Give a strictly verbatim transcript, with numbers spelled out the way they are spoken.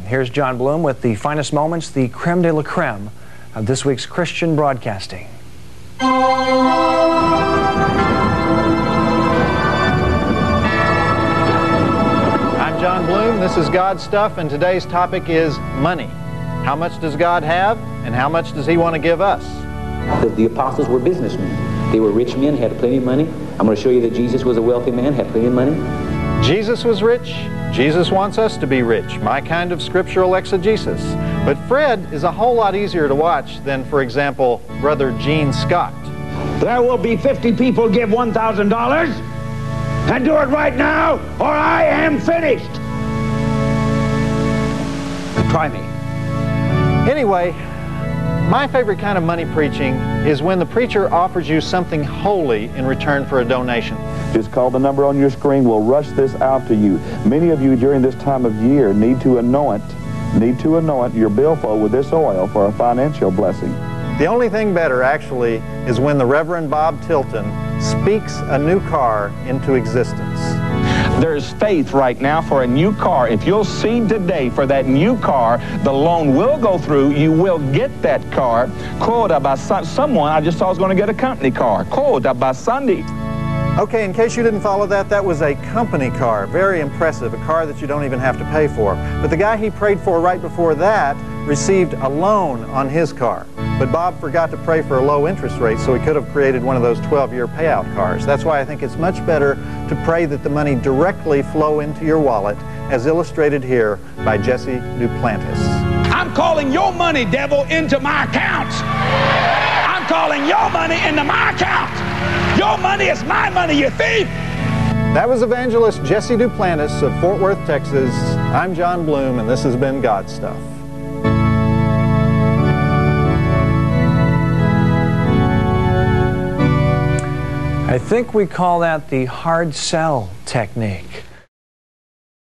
Here's John Bloom with the finest moments, the creme de la creme of this week's Christian broadcasting. I'm John Bloom. This is God Stuff, and today's topic is money. How much does God have, and how much does He want to give us? The, the apostles were businessmen. They were rich men, had plenty of money. I'm going to show you that Jesus was a wealthy man, had plenty of money. Jesus was rich. Jesus wants us to be rich. My kind of scriptural exegesis. But Fred is a whole lot easier to watch than, for example, Brother Gene Scott. There will be fifty people give one thousand dollars, and do it right now, or I am finished. Try me. Anyway, my favorite kind of money preaching is when the preacher offers you something holy in return for a donation. Just call the number on your screen. We'll rush this out to you. Many of you during this time of year need to anoint, need to anoint your billfold with this oil for a financial blessing. The only thing better, actually, is when the Reverend Bob Tilton speaks a new car into existence. There's faith right now for a new car. If you'll seed today for that new car, the loan will go through. You will get that car. Quoted by someone I just saw was going to get a company car. Quoted by Sunday. Okay, in case you didn't follow that, that was a company car. Very impressive, a car that you don't even have to pay for. But the guy he prayed for right before that received a loan on his car. But Bob forgot to pray for a low interest rate, so he could have created one of those twelve-year payout cars. That's why I think it's much better to pray that the money directly flow into your wallet, as illustrated here by Jesse Duplantis. I'm calling your money, devil, into my account. I'm calling your money into my account. Your money is my money, you thief! That was evangelist Jesse Duplantis of Fort Worth, Texas. I'm John Bloom, and this has been God Stuff. I think we call that the hard sell technique.